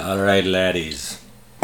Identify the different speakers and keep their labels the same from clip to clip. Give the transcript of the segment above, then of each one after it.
Speaker 1: All right, laddies.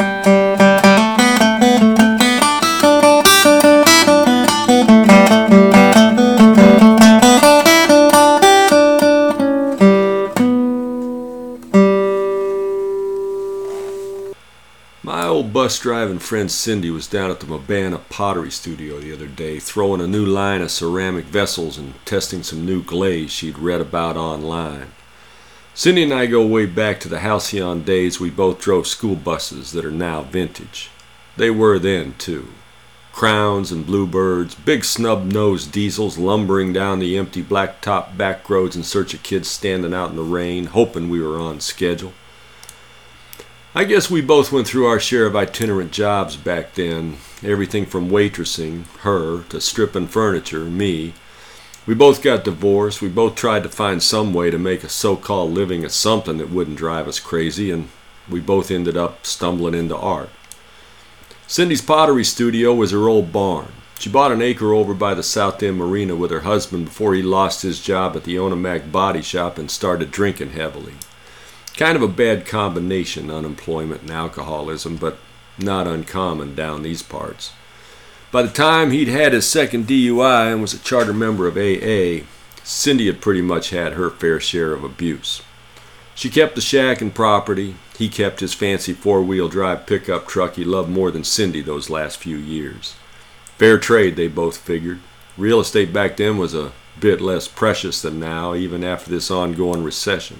Speaker 1: My old bus driving friend Cindy was down at the Mabana Pottery Studio the other day, throwing a new line of ceramic vessels and testing some new glaze she'd read about online. Cindy and I go way back to the halcyon days we both drove school buses that are now vintage. They were then, too. Crowns and Bluebirds, big snub-nosed diesels lumbering down the empty blacktop back roads in search of kids standing out in the rain, hoping we were on schedule. I guess we both went through our share of itinerant jobs back then, everything from waitressing, her, to stripping furniture, me. We both got divorced, we both tried to find some way to make a so-called living at something that wouldn't drive us crazy, and we both ended up stumbling into art. Cindy's pottery studio was her old barn. She bought an acre over by the South End Marina with her husband before he lost his job at the Onomac Body Shop and started drinking heavily. Kind of a bad combination, unemployment and alcoholism, but not uncommon down these parts. By the time he'd had his second DUI and was a charter member of AA, Cindy had pretty much had her fair share of abuse. She kept the shack and property. He kept his fancy four-wheel drive pickup truck he loved more than Cindy those last few years. Fair trade, they both figured. Real estate back then was a bit less precious than now, even after this ongoing recession.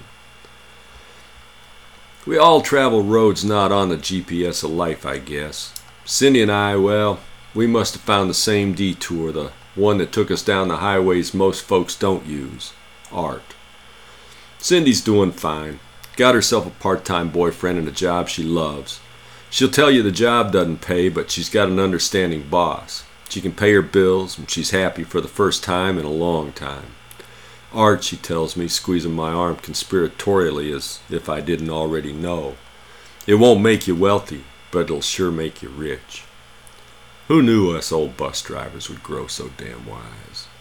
Speaker 1: We all travel roads not on the GPS of life, I guess. Cindy and I, well, we must have found the same detour, the one that took us down the highways most folks don't use. Art. Cindy's doing fine. Got herself a part-time boyfriend and a job she loves. She'll tell you the job doesn't pay, but she's got an understanding boss. She can pay her bills, and she's happy for the first time in a long time. Art, she tells me, squeezing my arm conspiratorially as if I didn't already know. It won't make you wealthy, but it'll sure make you rich. Who knew us old bus drivers would grow so damn wise?